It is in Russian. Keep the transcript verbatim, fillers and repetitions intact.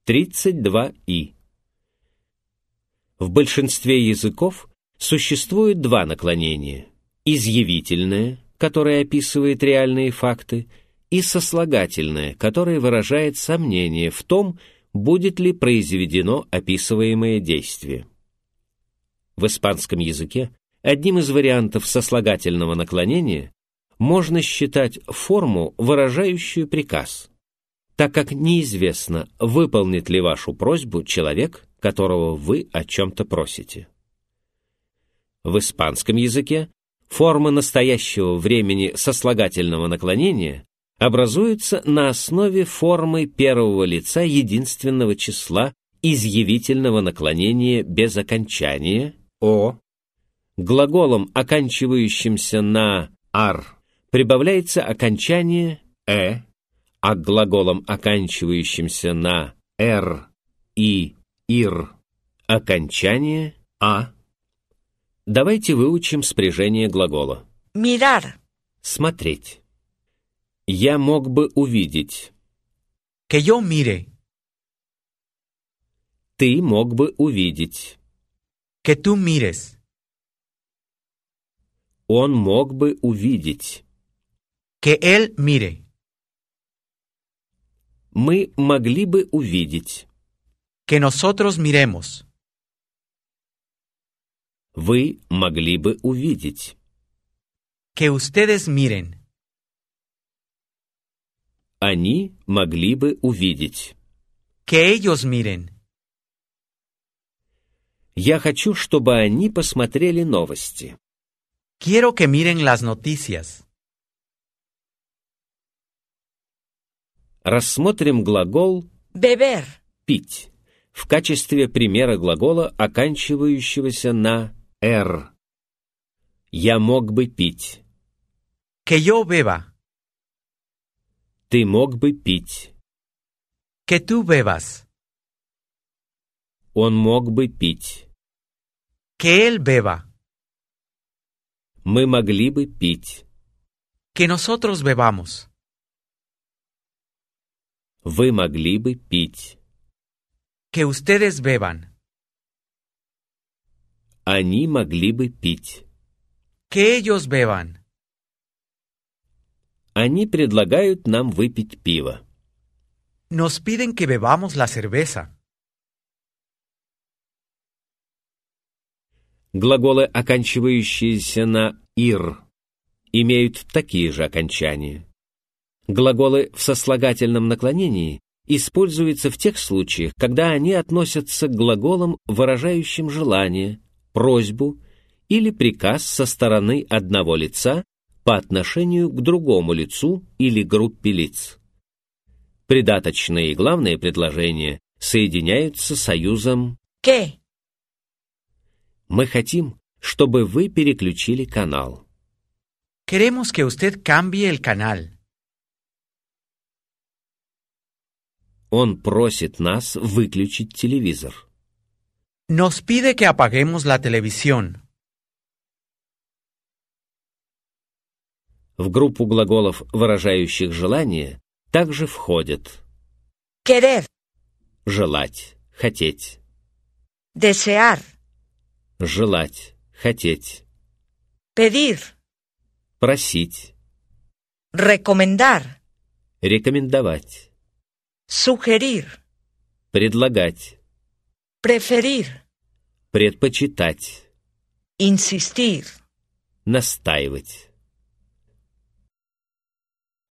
тридцать два и. В большинстве языков существует два наклонения: изъявительное, которое описывает реальные факты, и сослагательное, которое выражает сомнение в том, будет ли произведено описываемое действие. В испанском языке одним из вариантов сослагательного наклонения можно считать форму, выражающую приказ, так как неизвестно, выполнит ли вашу просьбу человек, которого вы о чем-то просите. В испанском языке форма настоящего времени сослагательного наклонения образуется на основе формы первого лица единственного числа изъявительного наклонения без окончания «о». Глаголом, оканчивающимся на «ар», прибавляется окончание «э», а к глаголам, оканчивающимся на «р», «и», «ир», окончание «а». Давайте выучим спряжение глагола. Mirar. Смотреть. Я мог бы увидеть. Que yo mire. Ты мог бы увидеть. Que tú mires. Он мог бы увидеть. Que él mire. Мы могли бы увидеть. Que nosotros miremos. Вы могли бы увидеть. Que ustedes miren. Они могли бы увидеть. Que ellos miren. Я хочу, чтобы они посмотрели новости. Quiero que miren las noticias. Рассмотрим глагол Beber. «пить» в качестве примера глагола, оканчивающегося на «р». Я мог бы пить. Que yo beba. Ты мог бы пить. Que tú bebas. Он мог бы пить. Que él beba. Мы могли бы пить. Que nosotros bebamos. Вы могли бы пить. Que ustedes beban. Они могли бы пить. Que ellos beban. Они предлагают нам выпить пиво. Nos piden que bebamos la cerveza. Глаголы, оканчивающиеся на «ир», имеют такие же окончания. Глаголы в сослагательном наклонении используются в тех случаях, когда они относятся к глаголам, выражающим желание, просьбу или приказ со стороны одного лица по отношению к другому лицу или группе лиц. Придаточные и главные предложения соединяются союзом ¿Qué? Мы хотим, чтобы вы переключили канал. Queremos que usted cambie el canal. Он просит нас выключить телевизор. Nos pide que apaguemos la televisión. В группу глаголов, выражающих желание, также входят Querer. желать, хотеть, Desear. желать, хотеть, Pedir. просить, Recomendar. рекомендовать, Sugerir. предлагать, Preferir. предпочитать, Insistir. настаивать.